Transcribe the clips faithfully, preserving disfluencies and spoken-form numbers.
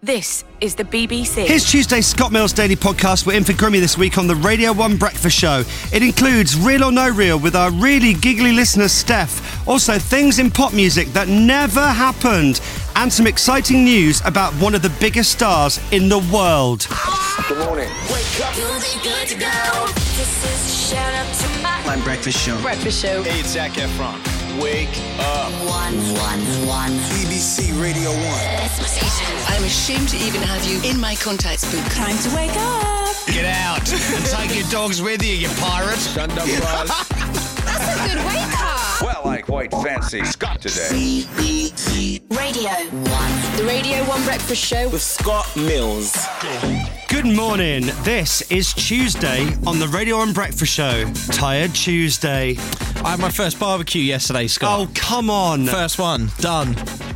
This is the B B C. Here's Tuesday's Scott Mills Daily Podcast. We're in for Grimmy this week on the Radio one Breakfast Show. It includes Real or No Real with our really giggly listener, Steph. Also, things in pop music that never happened. And some exciting news about one of the biggest stars in the world. Good morning. Wake up. You'll be good to go. This is a shout out to my My breakfast show. Breakfast Show. Hey, it's Zac Efron. Wake up. one, one, one. B B C Radio one. That's my station. I'm ashamed to even have you in my contacts book. Time to wake up. Get out and take your dogs with you, you pirate. That's a good wake up. Well, I quite fancy Scott today. Radio one. The Radio one Breakfast Show. With Scott Mills. Good morning. This is Tuesday on the Radio one Breakfast Show. Tired Tuesday. I had my first barbecue yesterday, Scott. Oh, come on. First one, done.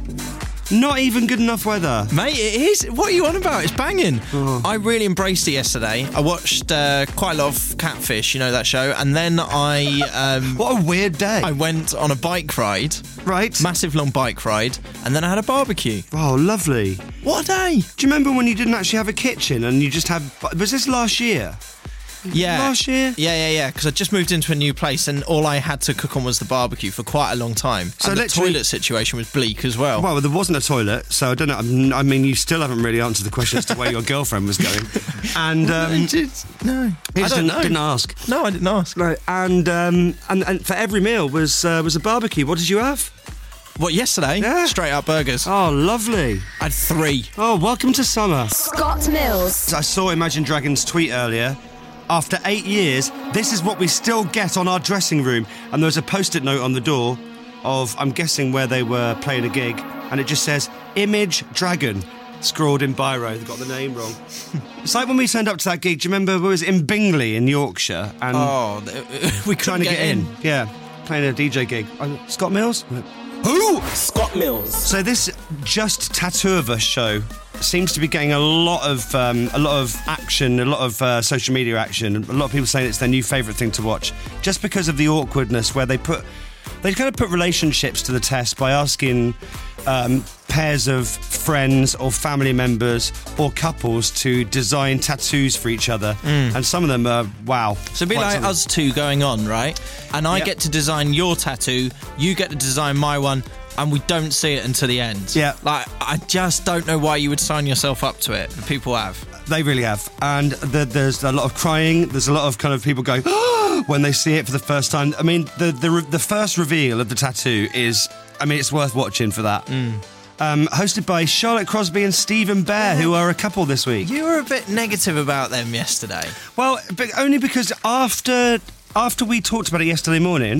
Not even good enough weather. Mate, it is. What are you on about? It's banging. Oh. I really embraced it yesterday. I watched uh, quite a lot of Catfish, you know that show, and then I... Um, What a weird day. I went on a bike ride, Right. massive long bike ride, and then I had a barbecue. Oh, lovely. What a day! Do you remember when you didn't actually have a kitchen and you just had... Was this last year? Yeah. Last year? Yeah, yeah, yeah, because I just moved into a new place and all I had to cook on was the barbecue for quite a long time. So and the literally- toilet situation was bleak as well. Well, there wasn't a toilet, so I don't know. I'm- I mean, you still haven't really answered the question as to where your girlfriend was going. And um, I just- no, you I just don't didn't, know. didn't ask. No, I didn't ask. No, and, um, and and for every meal was uh, was a barbecue. What did you have? What, yesterday? Yeah. Straight up burgers. Oh, lovely. I had three. Oh, welcome to summer. Scott Mills. I saw Imagine Dragons tweet earlier. After eight years, this is what we still get on our dressing room. And there was a post-it note on the door of, I'm guessing, where they were playing a gig. And it just says, Image Dragon, scrawled in biro. They've got the name wrong. It's like when we turned up to that gig. Do you remember it was in Bingley in Yorkshire? And Oh, th- we trying couldn't to get, in. Yeah, playing a D J gig. Uh, Scott Mills? Who? Scott Mills. So this Just Tattoo of Us show seems to be getting a lot of um, a lot of action, a lot of uh, social media action. A lot of people saying it's their new favourite thing to watch, just because of the awkwardness where they put they kind of put relationships to the test by asking um, pairs of friends or family members or couples to design tattoos for each other, and some of them are wow. So it'd be quite like something. us two going on, right? And I Yep. get to design your tattoo, you get to design my one, and we don't see it until the end. Yeah. Like, I just don't know why you would sign yourself up to it. The people have. They really have. And the, there's a lot of crying. There's a lot of kind of people going, oh, when they see it for the first time. I mean, the, the the first reveal of the tattoo is, I mean, it's worth watching for that. Um, hosted by Charlotte Crosby and Stephen Bear, who are a couple this week. You were a bit negative about them yesterday. Well, but only because after after we talked about it yesterday morning,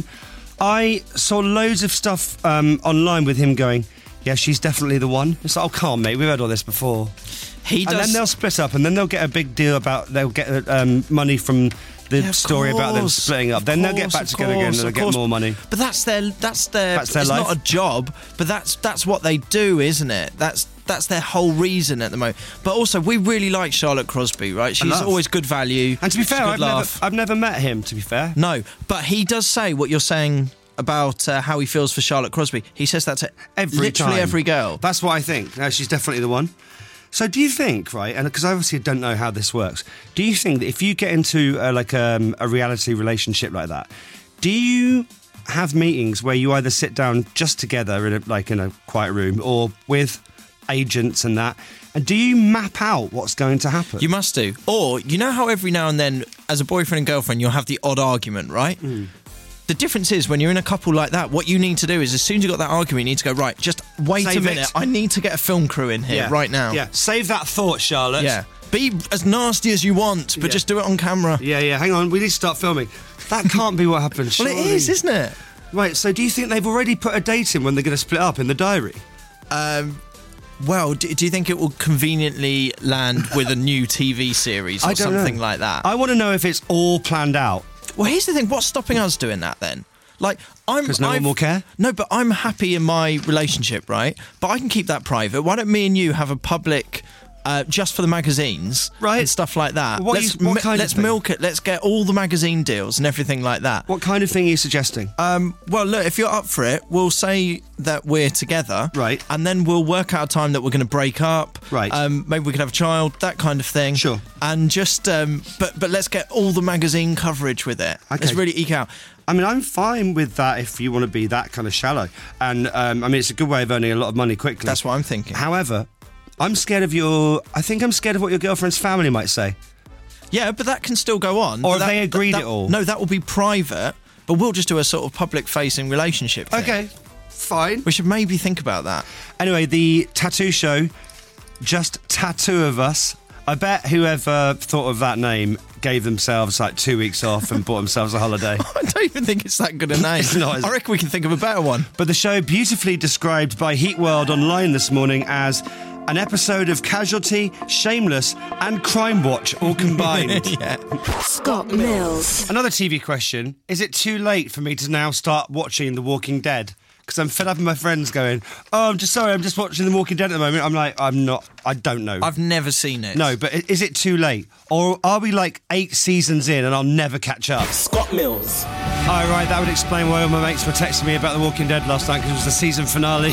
I saw loads of stuff um, online with him going, yeah, she's definitely the one. It's like, oh, come on, mate, we've had all this before. He And does. then they'll split up, and then they'll get a big deal about they'll get um, money from the Yeah, of story about them course, splitting up. of Then they'll get course, back of together again, and course, they'll of get course. more money. But that's their that's their That's their it's life. not a job, but that's that's what they do, isn't it? That's that's their whole reason at the moment. But also, we really like Charlotte Crosby, right? She's love. always good value. And to be she's a fair, good I've never, laugh. I've never met him. To be fair, No, but he does say what you're saying about uh, how he feels for Charlotte Crosby. He says that to every literally time. every girl. That's what I think. No, she's definitely the one. So, do you think, right? And because I obviously don't know how this works, do you think that if you get into uh, like um, a reality relationship like that, do you have meetings where you either sit down just together in a, like in a quiet room or with agents and that, and do you map out what's going to happen? You must do. Or, you know how every now and then, as a boyfriend and girlfriend, you'll have the odd argument, right? Mm. The difference is, when you're in a couple like that, what you need to do is, as soon as you've got that argument, you need to go, right, just wait Save a minute. it. I need to get a film crew in here Yeah. right now. Yeah, save that thought, Charlotte. Yeah. Be as nasty as you want, but Yeah. just do it on camera. Yeah, yeah, hang on, we need to start filming. That can't be what happens. Well, it surely. is, isn't it? Right, so do you think they've already put a date in when they're going to split up in the diary? Um, well, do, do you think it will conveniently land with a new T V series or I don't something know. like that? I want to know if it's all planned out. Well, here's the thing. What's stopping us doing that then? Like, I'm... 'Cause no one I've- will care? No, but I'm happy in my relationship, right? But I can keep that private. Why don't me and you have a public uh, just for the magazines, Right. and stuff like that. What let's you- what mi- kind of let's thing? milk it. Let's get all the magazine deals and everything like that. What kind of thing are you suggesting? Um, well, look, if you're up for it, we'll say that we're together, Right. And then we'll work out a time that we're going to break up, Right. Um, maybe we can have a child, that kind of thing, Sure. And just, um, but but let's get all the magazine coverage with it. Okay. Let's really eke out. I mean, I'm fine with that if you want to be that kind of shallow. And, um, I mean, it's a good way of earning a lot of money quickly. That's what I'm thinking. However, I'm scared of your... I think I'm scared of what your girlfriend's family might say. Yeah, but that can still go on. Or But have that- they agreed that- it all? No, that will be private, but we'll just do a sort of public-facing relationship thing. Okay, fine. We should maybe think about that. Anyway, the tattoo show, just tattoo of us. I bet whoever thought of that name gave themselves like two weeks off and bought themselves a holiday. I don't even think it's that good a name. It's not, is it? I reckon we can think of a better one. But the show, beautifully described by Heat World Online this morning as an episode of Casualty, Shameless, and Crime Watch all combined. Yeah. Scott Mills. Another T V question. Is it too late for me to now start watching The Walking Dead? Because I'm fed up with my friends going, oh, I'm just sorry, I'm just watching The Walking Dead at the moment. I'm like, I'm not, I don't know. I've never seen it. No, but i- is it too late? Or are we like eight seasons in and I'll never catch up? Scott Mills. Oh, right, that would explain why all my mates were texting me about The Walking Dead last night because it was the season finale.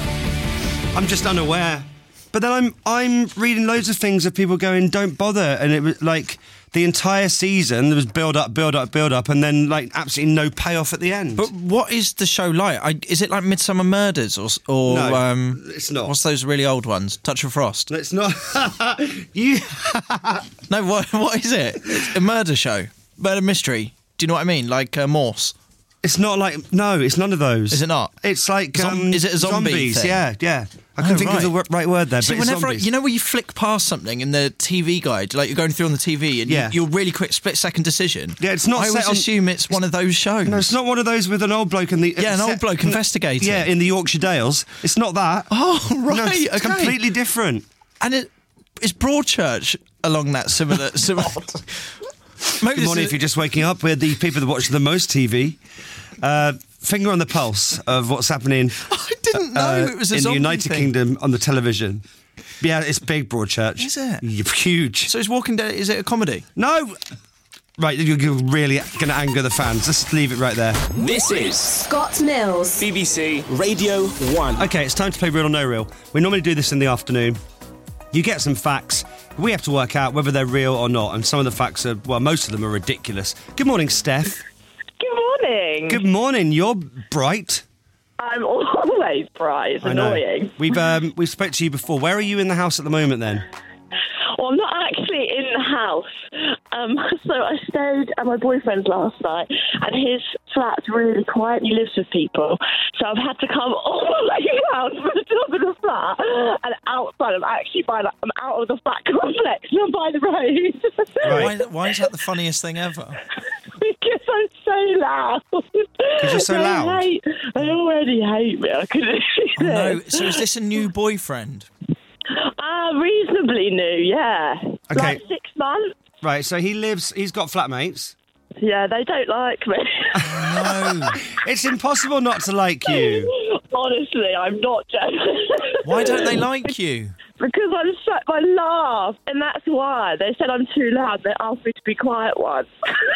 I'm just unaware. But then I'm I'm reading loads of things of people going, don't bother. And it was like the entire season, there was build up, build up, build up, and then like absolutely no payoff at the end. But what is the show like? I, is it like Midsummer Murders or or No, um, it's not. What's those really old ones? Touch of Frost. It's not. you. No, what what is it? It's a murder show, murder mystery. Do you know what I mean? Like uh, Morse. It's not like, no, it's none of those. Is it not? It's like, Zom- um, is it a zombie zombies, thing? yeah, yeah. I couldn't Oh, think right. of the w- right word there, See, but it's whenever I, zombies. you know where you flick past something in the T V guide, like you're going through on the T V, and Yeah. you, you're really quick split second decision. Yeah, it's not I always set on- assume it's one of those shows. No, it's not one of those with an old bloke in the... Yeah, an set- old bloke investigating. Yeah, in the Yorkshire Dales. It's not that. Oh, right. No, it's okay. completely different. And it is Broadchurch along that similar. similar Maybe Good this morning, is- if you're just waking up. We're the people that watch the most T V. Uh, finger on the pulse of what's happening I didn't know uh, it was a in the zombie United thing. Kingdom on the television. Yeah, it's big, Broadchurch. Is it? Yeah, huge. So is Walking Dead? Is it a comedy? No! Right, you're you're really going to anger the fans. Let's leave it right there. This is Scott Mills. B B C Radio one. Okay, it's time to play Real or No Real. We normally do this in the afternoon. You get some facts. We have to work out whether they're real or not. And some of the facts are, well, most of them are ridiculous. Good morning, Steph. Good morning. Good morning. You're bright. I'm always bright. It's I know. annoying. We've um, we've spoke to you before. Where are you in the house at the moment then? Well, I'm not actually in the house. Um, so I stayed at my boyfriend's last night, and his flat's really quiet. He lives with people, so I've had to come all the way down to the top of the flat, and outside. I'm actually by, like, I'm out of the flat complex, and I'm by the road. Right. Why, why is that the funniest thing ever? Because I'm so loud. Because you're so they loud? Hate, they already hate me. I couldn't Oh, no. So is this a new boyfriend? Ah, reasonably new, yeah. Okay. Like six months. Right, so he lives, he's got flatmates. Yeah, they don't like me. No. It's impossible not to like you. Honestly, I'm not joking. Why don't they like you? Because I'm so, I laugh, and that's why. They said I'm too loud. They asked me to be quiet once.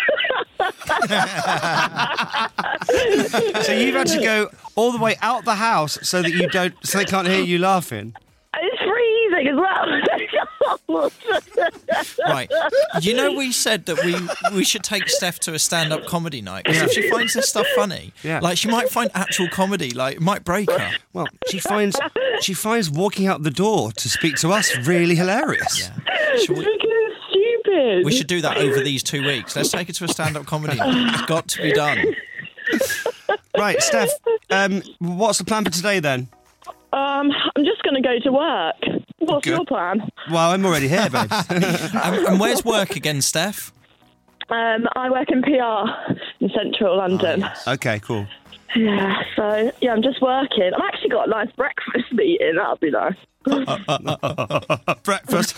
So you've had to go all the way out the house so that you don't, so they can't hear you laughing. It's freezing as well. Right. You know, we said that we we should take Steph to a stand-up comedy night because if she finds this stuff funny, Yeah. like she might find actual comedy, like it might break her. Well, she finds she finds walking out the door to speak to us really hilarious. Should we, It's stupid. we should do that over these two weeks. Let's take her to a stand-up comedy night. It's got to be done. Right, Steph, um, what's the plan for today then? Um, I'm just going to go to work. What's Good. your plan? Well, I'm already here, babe. And, and where's work again, Steph? Um, I work in P R in central London. Okay, cool. Yeah, so, yeah, I'm just working. I've actually got a nice breakfast meeting. That'll be nice. Breakfast.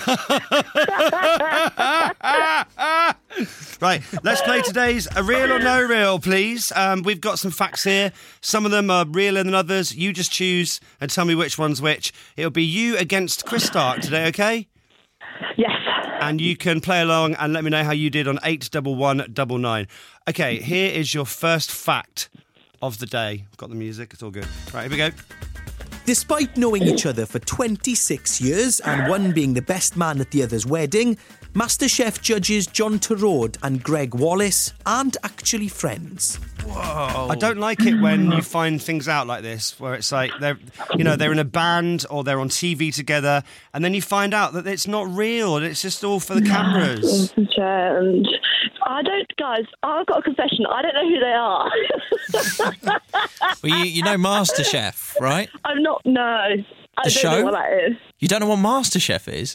Right, let's play today's A Real or No Real, please. Um, we've got some facts here. Some of them are realer than others. You just choose and tell me which one's which. It'll be you against Chris Stark today, okay? Yes. And you can play along and let me know how you did on eight one one nine nine. Okay, here is your first fact of the day. Got the music, it's all good. Right, here we go. Despite knowing each other for twenty-six years and one being the best man at the other's wedding, MasterChef judges John Turode and Greg Wallace aren't actually friends. Whoa. I don't like it when you find things out like this, where it's like they're, you know, they're in a band or they're on T V together, and then you find out that it's not real. It's just all for the cameras. And I don't, guys. I've got a confession. I don't know who they are. Well, you, you know MasterChef, right? I'm not. No, I The don't show? know what that is. You don't know what MasterChef is?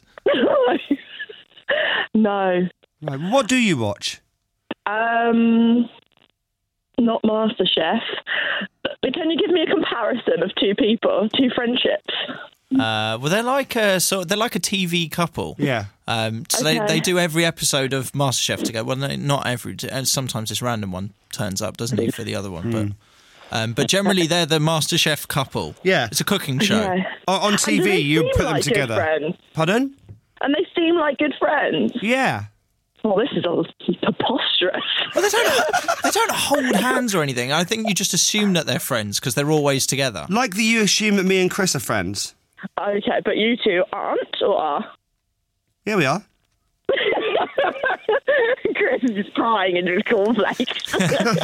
No. Right, what do you watch? Um, not MasterChef. But can you give me a comparison of two people, two friendships? Uh, well, they're like a sort. They're like a T V couple. Yeah. Um, so Okay. they, they do every episode of MasterChef together. Well, no, not every. And sometimes this random one turns up, doesn't he, for the other one? But um, but generally they're the MasterChef couple. Yeah. It's a cooking show. Okay. O- on T And do V, they you seem put them like good together. friends? Pardon? And they seem like good friends. Yeah. Well, this is all preposterous. Well, they don't. They don't hold hands or anything. I think you just assume that they're friends because they're always together. Like that you assume that me and Chris are friends. Okay, but you two aren't or are? Here we are. Chris is just crying into his cornflakes.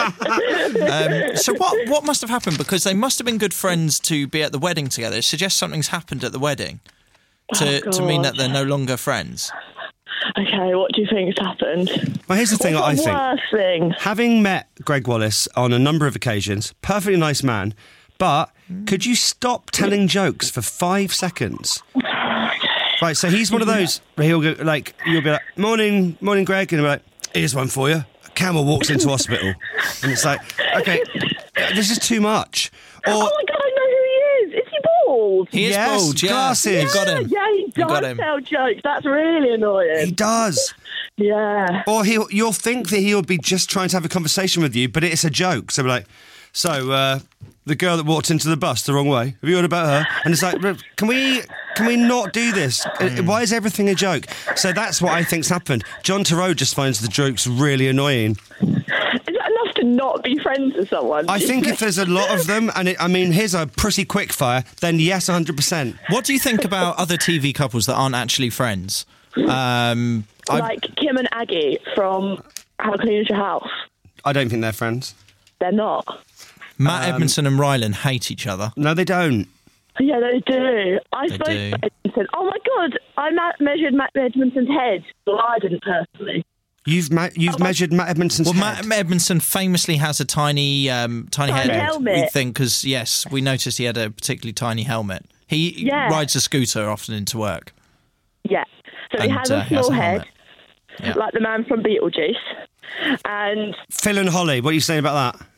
Um, so what what must have happened? Because they must have been good friends to be at the wedding together. It suggests something's happened at the wedding to Oh, to mean God. that they're no longer friends. Okay, what do you think's happened? Well, here's the thing What's I the think. worst thing? Having met Greg Wallace on a number of occasions, perfectly nice man, but could you stop telling jokes for five seconds? Right, so he's one of those where he'll go, like, you'll be like, morning, morning, Greg, and he'll be like, here's one for you. A camel walks into hospital. And it's like, okay, this is too much. Or, Oh my God, I know who he is. Is he bald? He is Yes, bald, yeah. glasses. You've got him. Yeah, he You got does him. tell jokes. That's really annoying. he does. Yeah. Or he'll, you'll think that he'll be just trying to have a conversation with you, but it's a joke. So we're like, so, uh, the girl that walked into the bus the wrong way, have you heard about her? And it's like, can we can we not do this? Uh, Why is everything a joke? So that's what I think's happened. John Turode just finds the jokes really annoying. Is that enough to not be friends with someone? I think if there's a lot of them, and it, I mean, here's a pretty quick fire, then yes, one hundred percent. What do you think about other T V couples that aren't actually friends? Um, I- Like Kim and Aggie from How Clean Is Your House. I don't think they're friends. They're not. Matt Um, Edmondson and Rylan hate each other. No, they don't. Yeah, they do. I They spoke do. to Edmondson. Oh my God, I ma- measured Matt Edmondson's head. Well, I didn't personally. You've ma- you've Oh, measured Matt Edmondson's Well, head. Matt Edmondson famously has a tiny, um, tiny, Tiny head. helmet. We think because yes, we noticed he had a particularly tiny helmet. He Yeah. rides a scooter often into work. Yeah. So he And, has uh, a he has small a head, helmet. Yeah. like the man from Beetlejuice. And Phil and Holly, what are you saying about that?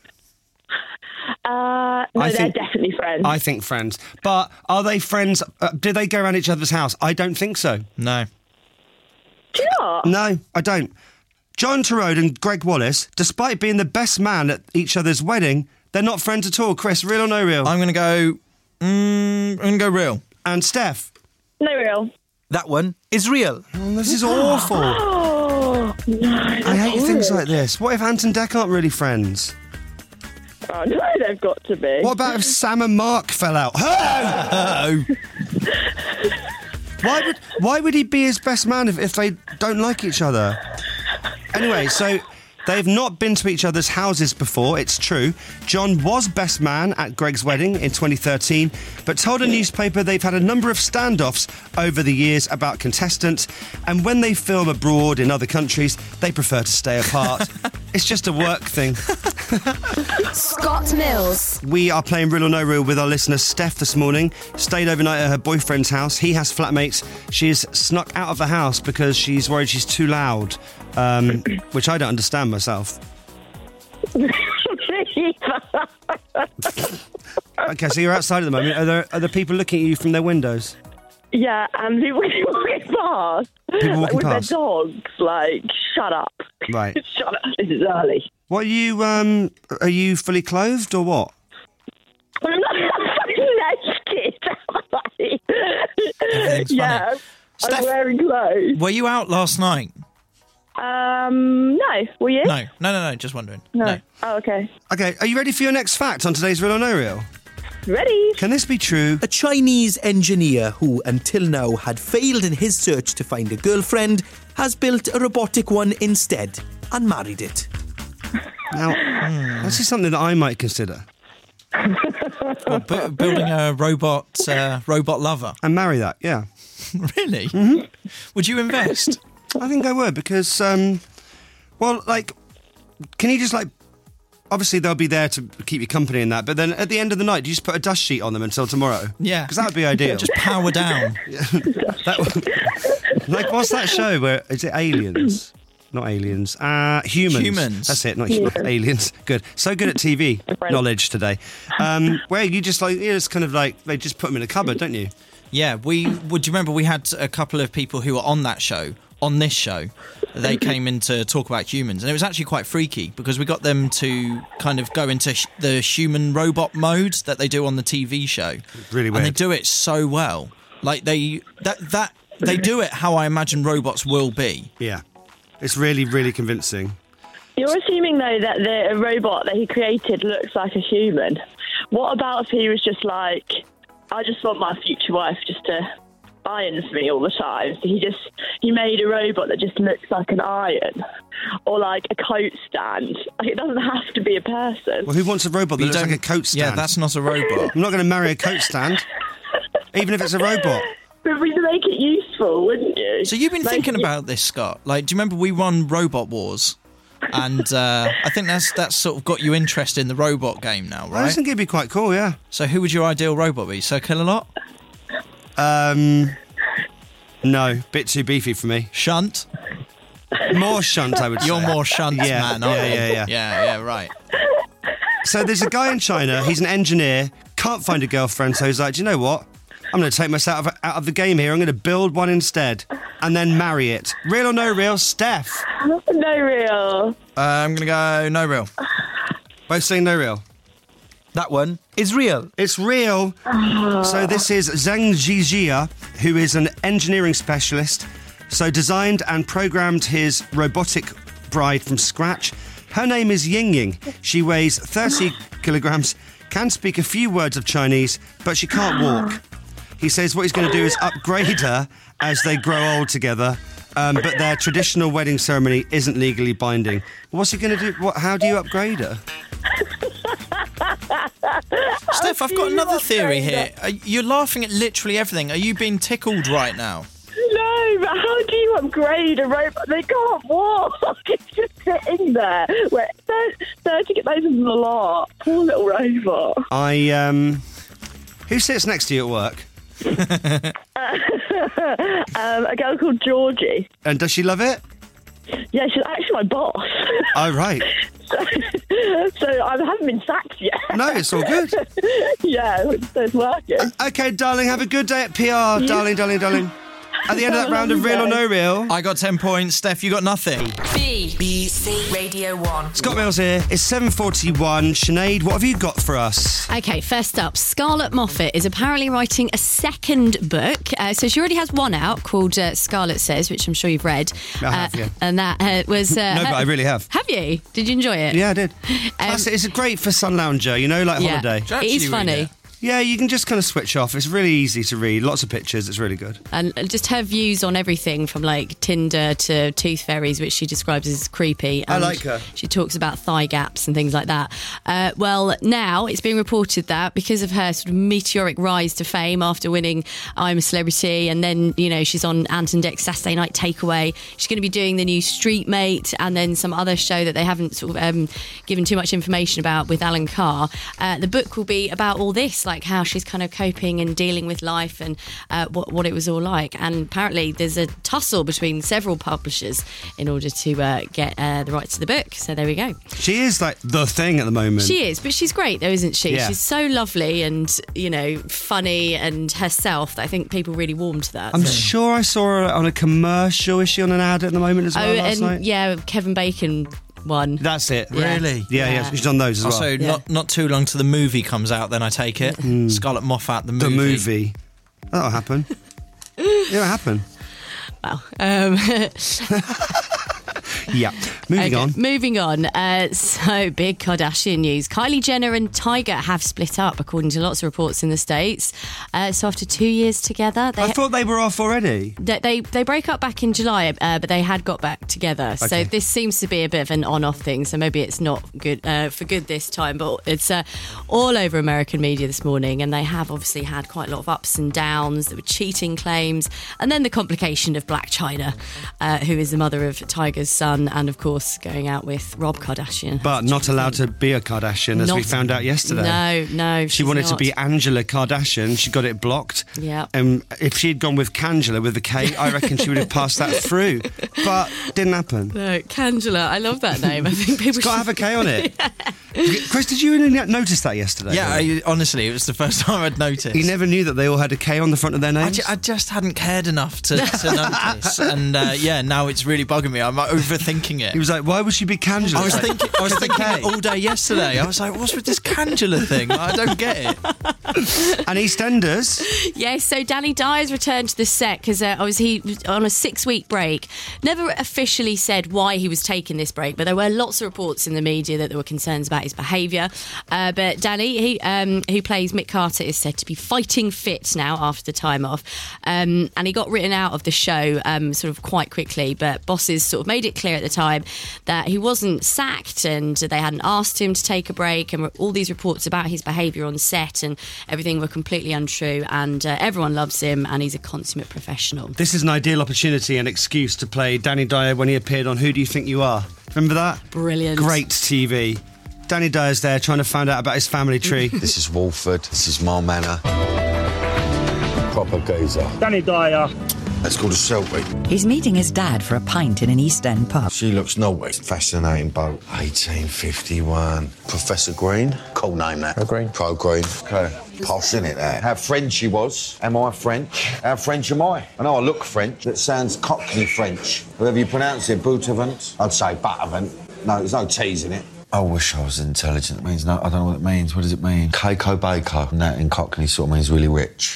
uh, no, I they're think- definitely friends. I think friends. But are they friends? Uh, do they go around each other's house? I don't think so. No. Do you not? No, I don't. John Turode and Greg Wallace, despite being the best man at each other's wedding, they're not friends at all. Chris, real or no real? I'm going to go. Mm, I'm going to go real. And Steph. No real. That one is real. Oh, this is awful. Oh, no. I hate things like this. What if Ant and Dec aren't really friends? Oh, no, they've got to be. What about if Sam and Mark fell out? Oh. Why would why would he be his best man if, if they don't like each other? Anyway, so they've not been to each other's houses before, it's true. John was best man at Greg's wedding in twenty thirteen, but told a newspaper they've had a number of standoffs over the years about contestants, and when they film abroad in other countries, they prefer to stay apart. It's just a work thing. Scott Mills. We are playing Real or No Real with our listener Steph this morning. Stayed overnight at her boyfriend's house. He has flatmates. She's snuck out of the house because she's worried she's too loud, um, which I don't understand myself. Okay, so you're outside at the moment. Are there, are there people looking at you from their windows? Yeah, and people walking past. People like, walking with past? their dogs. Like, shut up. Right. Shut up. This is early. What are you, um, are you fully clothed or what? I'm not fucking naked. Everything's yeah. funny. I'm wearing clothes. Were you out last night? Um, no. Were you? No, no, no, no. Just wondering. No. No. Oh, okay. Okay, are you ready for your next fact on today's Real or No Real? Ready? Can this be true? A Chinese engineer who, until now, had failed in his search to find a girlfriend, has built a robotic one instead and married it. Now, mm. this is something that I might consider. Well, bu- building a robot, uh, robot lover. And marry that, yeah. Really? Mm-hmm. Would you invest? I think I would because, um, well, like, can you just like, obviously they'll be there to keep you company in that, but then at the end of the night, do you just put a dust sheet on them until tomorrow? Yeah. Because that would be ideal. Just power down. that would, like, what's that show where, is it Aliens? Not Aliens. Uh, humans. Humans. That's it, not yeah. Aliens. Good. So good at T V knowledge today. Um, where you just like, it's kind of like, they just put them in a cupboard, don't you? Yeah, we, would you remember we had a couple of people who were on that show, on this show, they came in to talk about humans, and it was actually quite freaky because we got them to kind of go into sh- the human robot mode that they do on the T V show. Really weird. And they do it so well. Like they, that, that, they do it how I imagine robots will be. Yeah. It's really, really convincing. You're assuming, though, that the robot that he created looks like a human. What about if he was just like, I just want my future wife just to iron for me all the time. So he just, he made a robot that just looks like an iron. Or like a coat stand. Like, it doesn't have to be a person. Well, who wants a robot that You looks don't- like a coat stand? Yeah, that's not a robot. I'm not going to marry a coat stand, even if it's a robot. But we'd make it useful, wouldn't you? So you've been Make thinking it- about this, Scott. Like, do you remember we won Robot Wars? And uh, I think that's that's sort of got you interested in the robot game now, I right? think it'd be quite cool, yeah. So who would your ideal robot be? Sir Kill-A-Lot? Um, no, bit too beefy for me. Shunt? More shunt, I would say. You're more shunt, Yeah, man, aren't yeah, you? yeah, yeah. Yeah, yeah, right. So there's a guy in China, he's an engineer, can't find a girlfriend, so he's like, do you know what? I'm going to take myself out of, out of the game here. I'm going to build one instead and then marry it. Real or no real? Steph? No real. Uh, I'm going to go no real. Both saying no real. That one is real. It's real. So this is Zhang Zhijia, who is an engineering specialist. So designed and programmed his robotic bride from scratch. Her name is Ying Ying. She weighs thirty kilograms, can speak a few words of Chinese, but she can't walk. He says what he's going to do is upgrade her as they grow old together, um, but their traditional wedding ceremony isn't legally binding. What's he going to do? What? How do you upgrade her? Steph, I've got another theory here. Are- You're laughing at literally everything. Are you being tickled right now? No, but how do you upgrade a robot? They can't walk. It's just sitting there. Where thirty kilos is a lot. Poor little robot. I um, who sits next to you at work? um, a girl called Georgie. And does she love it? Yeah, she's actually my boss. Oh, right. so, so I haven't been sacked yet. No, it's all good. Yeah, so it's working. Okay, darling, have a good day at P R, darling, darling, darling. At the end of that round of Real or No Real, I got ten points. Steph, you got nothing. B B C Radio one. Scott Mills here. It's seven forty-one. Sinead, what have you got for us? Okay, first up, Scarlett Moffat is apparently writing a second book. Uh, so she already has one out called uh, Scarlett Says, which I'm sure you've read. I have, uh, yeah. And that uh, was... Uh, No, but I really have. Have you? Did you enjoy it? Yeah, I did. Plus, it's great for sun lounger, you know, like Yeah. holiday. Do you It is actually read funny. it? Yeah, you can just kind of switch off. It's really easy to read. Lots of pictures. It's really good. And just her views on everything from like Tinder to tooth fairies, which she describes as creepy. I And like her. She talks about thigh gaps and things like that. Uh, well, now it's being reported that because of her sort of meteoric rise to fame after winning I'm a Celebrity, and then, you know, she's on Ant and Dec's Saturday Night Takeaway. She's going to be doing the new Street Mate and then some other show that they haven't sort of um, given too much information about with Alan Carr. Uh, the book will be about all this, like how she's kind of coping and dealing with life and uh, what, what it was all like. And apparently there's a tussle between several publishers in order to uh, get uh, the rights to the book. So there we go. She is like the thing at the moment. She is, but she's great though, isn't she? Yeah. She's so lovely and, you know, funny and herself that I think people really warm to that. I'm So- sure I saw her on a commercial. Is she on an ad at the moment as well Oh, last and night? yeah, Kevin Bacon one. That's it. Yeah. Really? Yeah, yeah, Yeah. she's on those as well. Also, Yeah. not not too long till the movie comes out, then I take it. Scarlett Moffat, the movie. the movie. That'll happen. It'll happen. Well, um, Yeah. Moving okay, on. Moving on. Uh, so, big Kardashian news. Kylie Jenner and Tyga have split up, according to lots of reports in the States. Uh, so, after two years together, they I thought they were off already. They they, they break up back in July, uh, but they had got back together. Okay. So this seems to be a bit of an on-off thing. So maybe it's not good uh, for good this time. But it's uh, all over American media this morning, and they have obviously had quite a lot of ups and downs. There were cheating claims, and then the complication of Blac Chyna, uh, who is the mother of Tyga's son, and of course going out with Rob Kardashian. But not allowed to be a Kardashian, as Not- we found out yesterday. No, no, She she's wanted to not. be Angela Kardashian. She got it blocked. Yeah. And if she had gone with Cangela with the K, I reckon she would have passed that through. But didn't happen. No, Cangela. I love that name. I think people It's got to have should- a K on it. Chris, did you really notice that yesterday? Yeah, I, honestly, it was the first time I'd noticed. You never knew that they all had a K on the front of their I, names? ju- I just hadn't cared enough to, to notice, and uh, yeah, now it's really bugging me. I'm overthinking it. He was like, why would she be Cangela? I was thinking, I was With a thinking K. it all day yesterday. I was like, what's with this Cangela thing? I don't get it. And EastEnders. Yes, so Danny Dyer's returned to the set because uh, was he was on a six-week break. Never officially said why he was taking this break, but there were lots of reports in the media that there were concerns about his behaviour. Uh, but Danny, he, um, who plays Mick Carter, is said to be fighting fit now after the time off. Um, and he got written out of the show um, sort of quite quickly, but bosses sort of made it clear at the time that he wasn't sacked and they hadn't asked him to take a break, and all these reports about his behaviour on set and everything were completely untrue, and uh, everyone loves him and he's a consummate professional. This is an ideal opportunity and excuse to play Danny Dyer when he appeared on Who Do You Think You Are? Remember that? Brilliant. Great T V. Danny Dyer's there trying to find out about his family tree. This is Walford. This is Mile Manor. Proper geezer. Danny Dyer. That's called a Selby. He's meeting his dad for a pint in an East End pub. She looks naughty. Fascinating boat. eighteen fifty-one. Professor Green. Cool name, that. Pro Green. Pro Green. Okay. Posh, innit, that? How French she was. Am I French? How French am I? I know I look French. That sounds Cockney French. However you pronounce it, Boutavant. I'd say Buttavant. No, there's no T's in it. I wish I was intelligent. It means no, I don't know what it means. What does it mean? Keiko Bako. And that in Cockney sort of means really rich.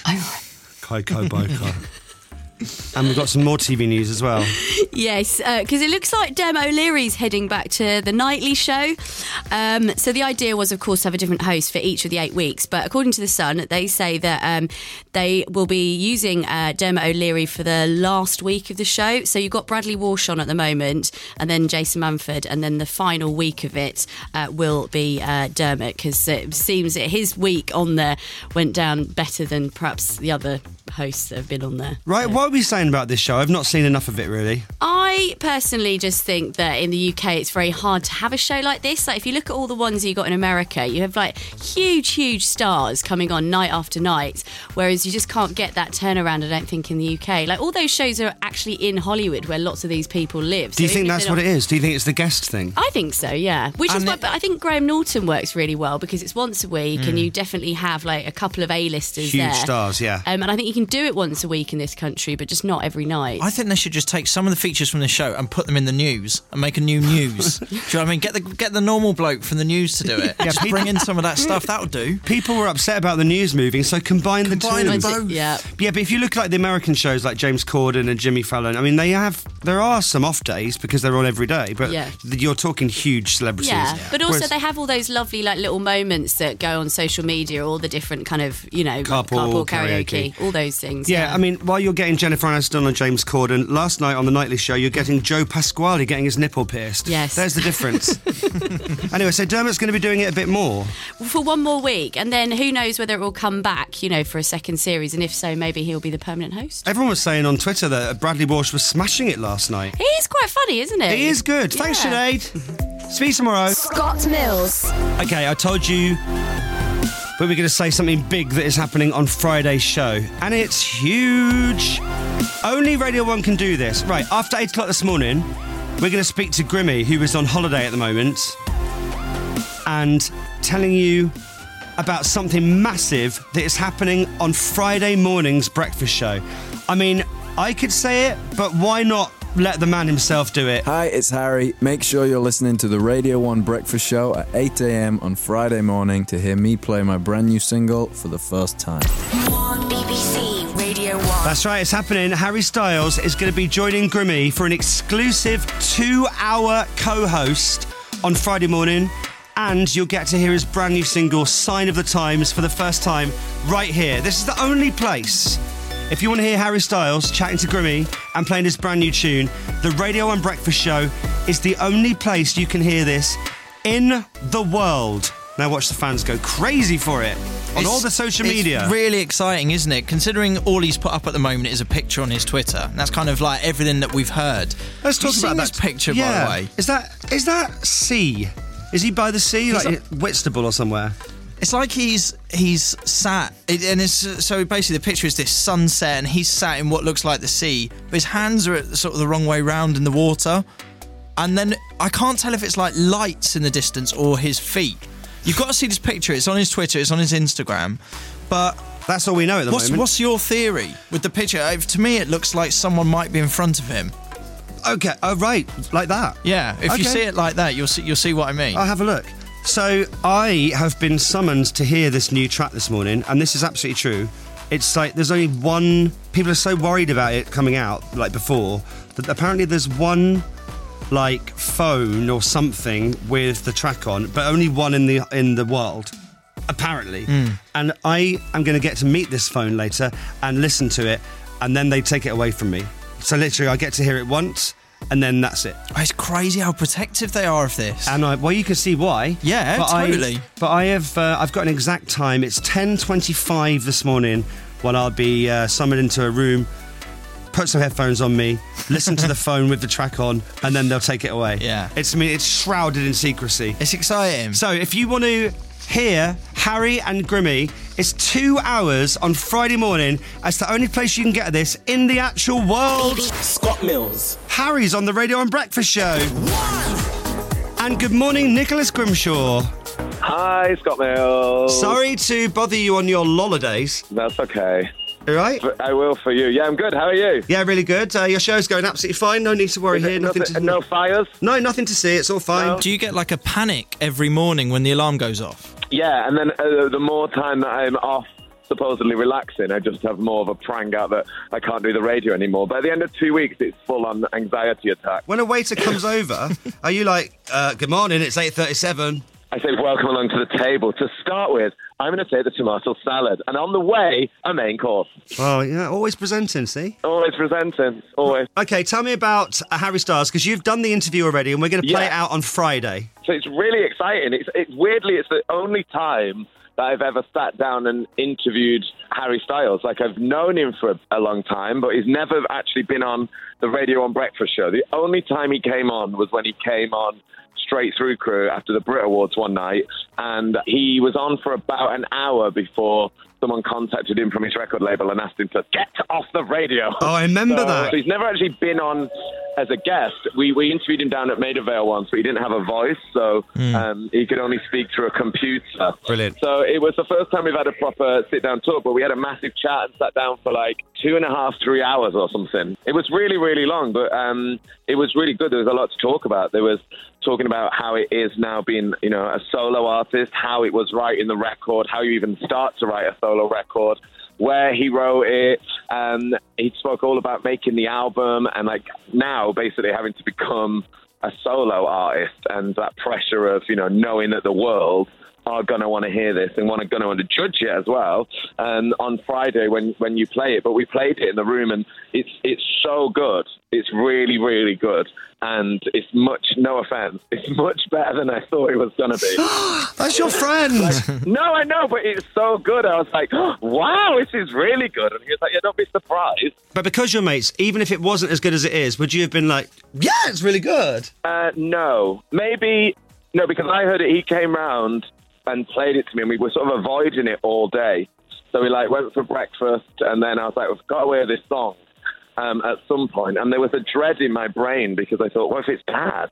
Keiko Boko. And we've got some more T V news as well. Yes, because uh, it looks like Dermot O'Leary's heading back to the nightly show. Um, so the idea was, of course, to have a different host for each of the eight weeks. But according to The Sun, they say that um, they will be using uh, Dermot O'Leary for the last week of the show. So you've got Bradley Walsh on at the moment, and then Jason Manford, and then the final week of it uh, will be uh, Dermot, because it seems that his week on there went down better than perhaps the other hosts that have been on there. Right, what are we saying about this show? I've not seen enough of it, really. I personally just think that in the U K it's very hard to have a show like this. Like if you look at all the ones you got in America, you have like huge, huge stars coming on night after night, whereas you just can't get that turnaround, I don't think, in the U K. Like all those shows are actually in Hollywood where lots of these people live. Do you So think even if that's they're what not- it is? Do you think it's the guest thing? I think so, yeah. Which is And why, it- but I think Graham Norton works really well because it's once a week Mm. and you definitely have like a couple of A-listers Huge there. stars, yeah. Um, and I think you can do it once a week in this country, but just not every night. I think they should just take some of the features from the show and put them in the news and make a new news. Do you know what I mean? Get the get the normal bloke from the news to do it. Yeah, Just people- bring in some of that stuff. That'll do. People were upset about the news moving, so combine, Combine the them two. both. Yeah. Yeah, but if you look at like the American shows like James Corden and Jimmy Fallon, I mean, they have there are some off days because they're on every day, but Yeah. you're talking huge celebrities. Yeah, but also Whereas they have all those lovely like little moments that go on social media, all the different kind of, you know, Carpool, karaoke, karaoke. all those things. Yeah, I mean, while you're getting Jennifer Aniston and James Corden, last night on the Nightly Show, you're getting Joe Pasquale getting his nipple pierced. Yes. There's the difference. Anyway, so Dermot's going to be doing it a bit more. for one more week, and then who knows whether it will come back, you know, for a second series, and if so, maybe he'll be the permanent host. Everyone was saying on Twitter that Bradley Walsh was smashing it last night. He is quite funny, isn't he? He is good. Thanks, Yeah. Sinead. Speak tomorrow. Scott Mills. Okay, I told you we were going to say something big that is happening on Friday's show, and it's huge. Only Radio one can do this. Right, after eight o'clock this morning, we're going to speak to Grimmy, who is on holiday at the moment, and telling you about something massive that is happening on Friday morning's breakfast show. I mean, I could say it, but why not let the man himself do it? Hi, it's Harry. Make sure you're listening to the Radio one Breakfast Show at eight a.m. on Friday morning to hear me play my brand new single for the first time. B B C Radio one. That's right, it's happening. Harry Styles is going to be joining Grimmy for an exclusive two-hour co-host on Friday morning, and you'll get to hear his brand new single, Sign of the Times, for the first time right here. This is the only place. If you want to hear Harry Styles chatting to Grimmy and playing his brand new tune, the Radio one Breakfast Show is the only place you can hear this in the world. Now watch the fans go crazy for it on It's- all the social media. It's really exciting, isn't it? Considering all he's put up at the moment is a picture on his Twitter. That's kind of like everything that we've heard. Let's Have talk you about seen that this picture, yeah. by the way. Is that is that sea? Is he by the sea, like, like- Whitstable or somewhere? It's like he's he's sat, it, and it's so basically the picture is this sunset, and he's sat in what looks like the sea, but his hands are at sort of the wrong way round in the water, and then I can't tell if it's like lights in the distance or his feet. You've got to see this picture. It's on his Twitter, it's on his Instagram, but that's all we know at the what's, moment. What's your theory with the picture? Uh, To me, it looks like someone might be in front of him. Okay, oh right, like that. Yeah, if Okay. you see it like that, you'll see you'll see what I mean. I'll have a look. So I have been summoned to hear this new track this morning, and this is absolutely true. It's like there's only one. People are so worried about it coming out like before that apparently there's one like phone or something with the track on, but only one in the in the world. Apparently, Mm. and I am going to get to meet this phone later and listen to it, and then they take it away from me. So literally, I get to hear it once, and then that's it. Oh, it's crazy how protective they are of this. And I, well, you can see why. Yeah, but totally. I, but I have, uh, I've got an exact time. It's ten twenty-five this morning when I'll be uh, summoned into a room, put some headphones on me, listen to the phone with the track on, and then they'll take it away. Yeah. It's, I mean, it's shrouded in secrecy. It's exciting. So if you want to hear Harry and Grimmy, it's two hours on Friday morning. It's the only place you can get this in the actual world. Scott Mills. Harry's on the Radio and Breakfast Show. And good morning, Nicholas Grimshaw. Hi, Scott Mills. Sorry to bother you on your lollidays. That's okay. All right? I will for you. Yeah, I'm good. How are you? Yeah, really good. Uh, your show's going absolutely fine. No need to worry Is it here. Nothing, nothing- to no fires? No, nothing to see. It's all fine. Do you get like a panic every morning when the alarm goes off? Yeah, and then uh, the more time that I'm off supposedly relaxing, I just have more of a prang out that I can't do the radio anymore. But at the end of two weeks, it's full-on anxiety attack. When a waiter comes over, are you like, uh, good morning, it's eight thirty-seven? I say, welcome along to the table. To start with, I'm going to take the tomato salad. And on the way, a main course. Oh, yeah, always presenting, see? Always presenting, always. Okay, tell me about uh, Harry Styles, because you've done the interview already, and we're going to play Yeah. it out on Friday. So it's really exciting. It's, it's weirdly, it's the only time that I've ever sat down and interviewed Harry Styles. Like, I've known him for a, a long time, but he's never actually been on the Radio one Breakfast Show. The only time he came on was when he came on Straight Through Crew after the Brit Awards one night, and he was on for about an hour before someone contacted him from his record label and asked him to get off the radio. Oh, I remember So- that. So he's never actually been on as a guest. We we interviewed him down at Maida Vale once, but he didn't have a voice, so um, he could only speak through a computer. Brilliant. So it was the first time we've had a proper sit-down talk, but we had a massive chat and sat down for like two and a half, three hours or something. It was really, really long, but um, it was really good. There was a lot to talk about. There was talking about how it is now being, you know, a solo artist, how it was writing the record, how you even start to write a solo record, where he wrote it. Um, he spoke all about making the album and like now basically having to become a solo artist and that pressure of, you know, knowing that the world are going to want to hear this and want to going to want to judge it as well. And on Friday when, when you play it, but we played it in the room and it's it's so good. It's really, really good. And it's much, no offense, it's much better than I thought it was going to be. That's your friend. Like, no, I know, but it's so good. I was like, oh, wow, this is really good. And he was like, yeah, don't be surprised. But because you're mates, even if it wasn't as good as it is, would you have been like, yeah, it's really good? Uh, no. Maybe, no, because I heard it, he came round and played it to me, and we were sort of avoiding it all day. So we like went for breakfast, and then I was like, we've got away with this song um, at some point. And there was a dread in my brain because I thought, what if it's bad?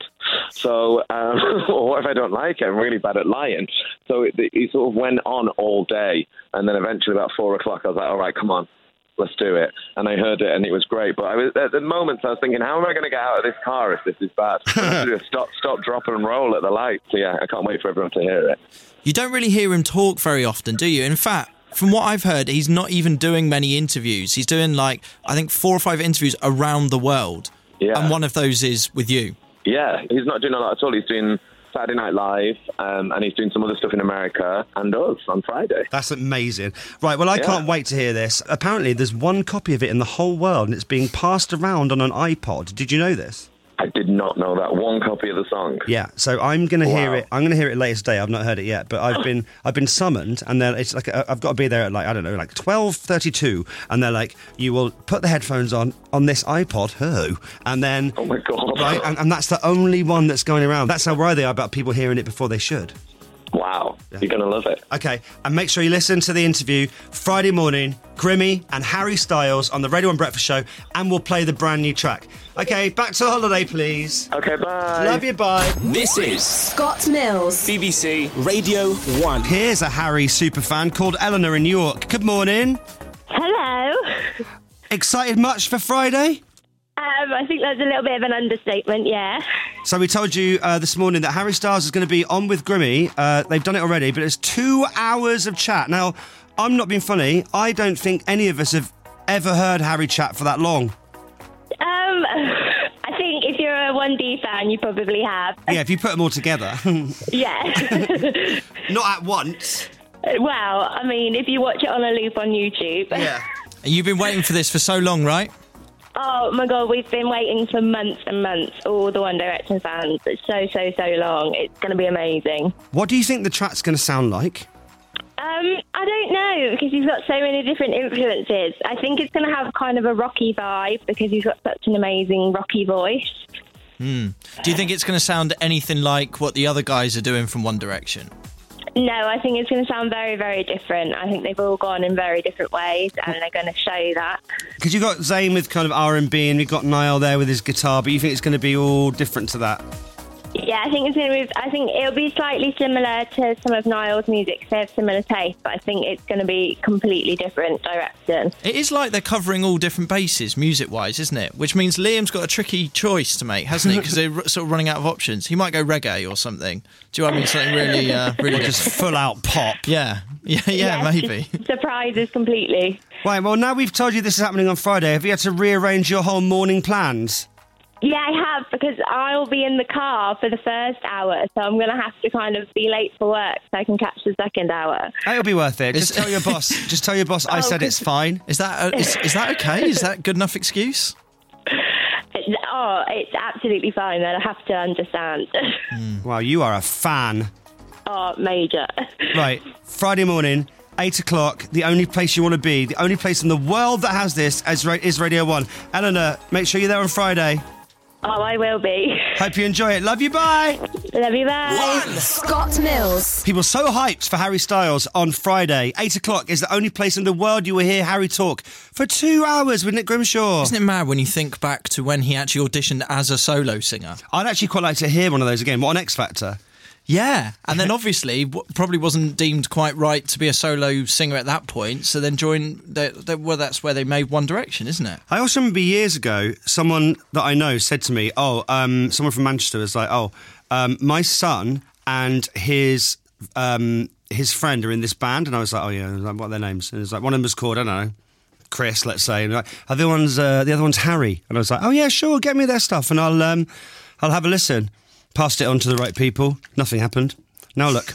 So, um, or what if I don't like it? I'm really bad at lying. So it, it sort of went on all day, and then eventually about four o'clock, I was like, all right, come on. Let's do it. And I heard it, and it was great. But I was, at the moment, I was thinking, how am I going to get out of this car if this is bad? I have to do a stop, stop, drop, and roll at the light. So, yeah, I can't wait for everyone to hear it. You don't really hear him talk very often, do you? In fact, from what I've heard, he's not even doing many interviews. He's doing like, I think four or five interviews around the world. Yeah. And one of those is with you. Yeah, he's not doing a lot at all. He's doing Saturday Night Live, um, and he's doing some other stuff in America and us on Friday. That's amazing. Right, well, I Yeah. can't wait to hear this. Apparently, there's one copy of it in the whole world, and it's being passed around on an iPod. Did you know this? I did not know that. One copy of the song. Yeah, so I'm going to hear Wow. it. I'm going to hear it later today. I've not heard it yet, but I've been I've been summoned, and then it's like uh, I've got to be there at like I don't know, like twelve thirty-two, and they're like, you will put the headphones on on this iPod, oh, and then Oh my God. right, and, and that's the only one that's going around. That's how worried they are about people hearing it before they should. Wow. You're going to love it. Okay, and make sure you listen to the interview Friday morning, Grimmy and Harry Styles on the Radio one Breakfast Show, and we'll play the brand new track. Okay, back to the holiday, please. Okay, bye. Love you, bye. This is Scott Mills. B B C Radio one. Here's a Harry superfan called Eleanor in New York. Good morning. Hello. Excited much for Friday? Um, I think that's a little bit of an understatement, yeah. So we told you uh, this morning that Harry Styles is going to be on with Grimmy. Uh, they've done it already, but it's two hours of chat. Now, I'm not being funny. I don't think any of us have ever heard Harry chat for that long. Um, I think if you're a one D fan, you probably have. Yeah, if you put them all together. Yeah. Not at once. Well, I mean, if you watch it on a loop on YouTube. Yeah. And you've been waiting for this for so long, right? Oh my God, we've been waiting for months and months, all the One Direction fans. It's so, so, so long. It's going to be amazing. What do you think the track's going to sound like? Um, I don't know, because he's got so many different influences. I think it's going to have kind of a rocky vibe because he's got such an amazing rocky voice. Hmm. Do you think it's going to sound anything like what the other guys are doing from One Direction? No, I think it's going to sound very, very different. I think they've all gone in very different ways, and they're going to show that. Because you've got Zayn with kind of R and B, and you've got Niall there with his guitar, but you think it's going to be all different to that? Yeah, I think it's going to be. I think it'll be slightly similar to some of Niall's music. 'Cause they have similar taste, but I think it's going to be completely different direction. It is like they're covering all different bases, music-wise, isn't it? Which means Liam's got a tricky choice to make, hasn't he? Because they're r- sort of running out of options. He might go reggae or something. Do you know what I mean? Something really, uh, really just full-out pop. Yeah, yeah, yeah, Yes, maybe. just surprises completely. Right, well, now we've told you this is happening on Friday, have you had to rearrange your whole morning plans? Yeah, I have, because I'll be in the car for the first hour, so I'm going to have to kind of be late for work so I can catch the second hour. It'll be worth it. Just tell your boss. Just tell your boss I Oh, said it's fine. Is that uh, is, is that okay? Is that good enough excuse? It's, oh, it's absolutely fine, then I have to understand. Wow, you are a fan. Oh, major. Right, Friday morning, eight o'clock, the only place you want to be, the only place in the world that has this is, ra- is Radio one. Eleanor, make sure you're there on Friday. Oh, I will be. Hope you enjoy it. Love you, bye. Love you, bye. Scott Mills. People so hyped for Harry Styles on Friday. Eight o'clock is the only place in the world you will hear Harry talk for two hours with Nick Grimshaw. Isn't it mad when you think back to when he actually auditioned as a solo singer? I'd actually quite like to hear one of those again. What an X Factor. Yeah, and then obviously w- probably wasn't deemed quite right to be a solo singer at that point, so then joined, the, the, well, that's where they made One Direction, isn't it? I also remember years ago, someone that I know said to me, oh, um, someone from Manchester was like, oh, um, my son and his um, his friend are in this band. And I was like, oh, yeah, like, what are their names? And it was like, one of them was called, I don't know, Chris, let's say. And like, the other one's, uh, the other one's Harry. And I was like, oh, yeah, sure, get me their stuff and I'll, um, I'll have a listen. Passed it on to the right people. Nothing happened. Now look.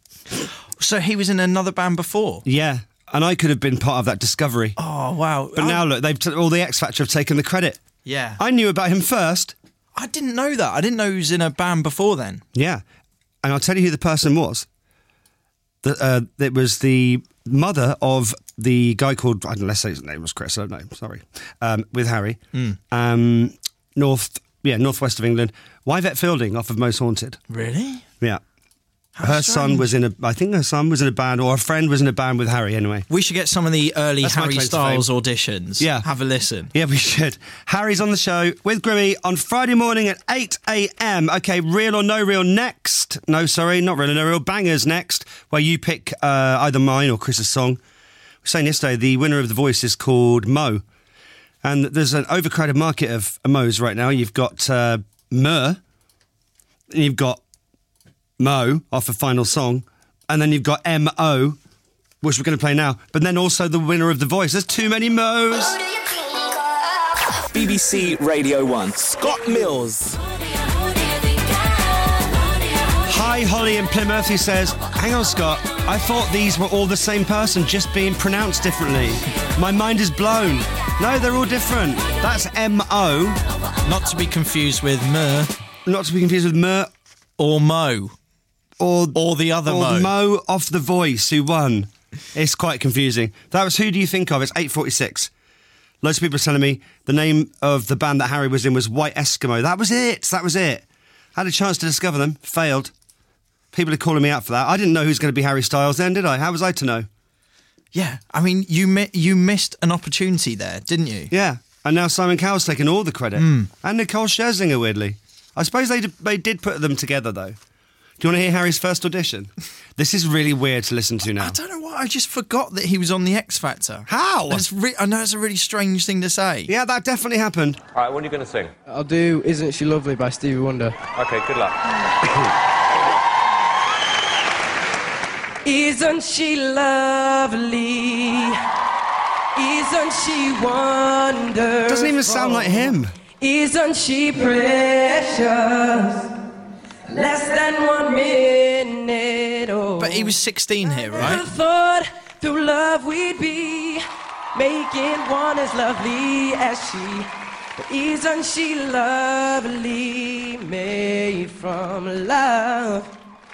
So he was in another band before? Yeah. And I could have been part of that discovery. Oh, wow. But I, now look, they've t- all the X Factor have taken the credit. Yeah. I knew about him first. I didn't know that. I didn't know he was in a band before then. Yeah. And I'll tell you who the person was. The, uh, it was the mother of the guy called, I don't know, let's say his name was Chris, I don't know, sorry, um, with Harry. Mm. Um, North, yeah, northwest of England. Yvette Fielding off of Most Haunted. Really? Yeah. How her strange. son was in a, I think her son was in a band, or a friend was in a band with Harry anyway. We should get some of the early That's my Harry claim to Styles auditions. Yeah. Have a listen. Yeah, we should. Harry's on the show with Grimmy on Friday morning at eight a.m. Okay, Real or No Real next. No, sorry, not Real or No Real. Bangers next, where you pick uh, either mine or Chris's song. We were saying yesterday, the winner of The Voice is called Mo. And there's an overcrowded market of Mo's right now. You've got uh, Mer, and you've got Mo off a Final Song, and then you've got M O which we're going to play now, but then also the winner of The Voice. There's too many Mo's. B B C Radio one. Scott Mills. Hi, Holly in Plymouth, who says, hang on, Scott, I thought these were all the same person, just being pronounced differently. My mind is blown. No, they're all different. That's M O. Not to be confused with Mer. Not to be confused with Mer. Or Mo. Or, or the other or Mo. Mo off The Voice, who won. It's quite confusing. That was Who Do You Think Of? It's eight forty-six. Loads of people are telling me the name of the band that Harry was in was White Eskimo. That was it. That was it. Had a chance to discover them. Failed. People are calling me out for that. I didn't know who was going to be Harry Styles then, did I? How was I to know? Yeah, I mean, you mi- you missed an opportunity there, didn't you? Yeah, and now Simon Cowell's taken all the credit. Mm. And Nicole Scherzinger, weirdly. I suppose they did, they did put them together, though. Do you want to hear Harry's first audition? This is really weird to listen to now. I don't know why, I just forgot that he was on the X Factor. How? That's re- I know it's a really strange thing to say. Yeah, that definitely happened. All right, what are you going to sing? I'll do Isn't She Lovely by Stevie Wonder. Okay, good luck. Isn't she lovely? Isn't she wonderful? Doesn't even sound like him. Isn't she precious? Less than one minute. Oh. But he was sixteen here, I right? thought through love we'd be making one as lovely as she. But isn't she lovely? Made from love.